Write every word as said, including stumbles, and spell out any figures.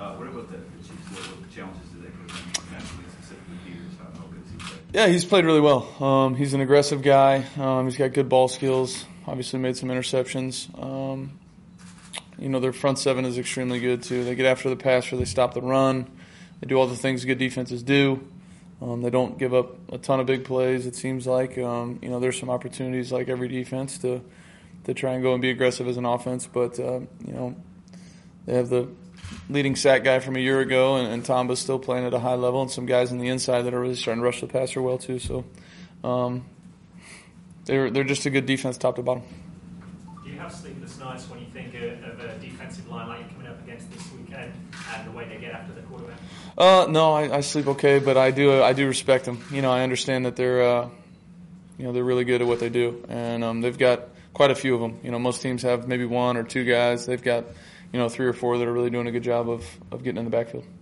Uh, what about the, the Chiefs? What, what challenges do they present defensively, specifically Peters? How, how good is he played? Yeah, he's played really well. Um, he's an aggressive guy. Um, he's got good ball skills. Obviously made some interceptions. Um, you know, their front seven is extremely good, too. They get after the passer. They stop the run. They do all the things good defenses do. Um, they don't give up a ton of big plays, it seems like. Um, you know, there's some opportunities like every defense to to try and go and be aggressive as an offense. But, uh, you know, they have the leading sack guy from a year ago, and, and Tomba's still playing at a high level, and some guys on the inside that are really starting to rush the passer well, too. So um, they're, they're just a good defense top to bottom. Do you have sleepless nights when you think of a defensive line like you're coming up against this weekend and the way they get after the quarterback? Uh, no, I, I sleep okay, but I do I do respect them. You know, I understand that they're uh, you know they're really good at what they do, and um, they've got quite a few of them. You know, most teams have maybe one or two guys. They've got you know three or four that are really doing a good job of of getting in the backfield.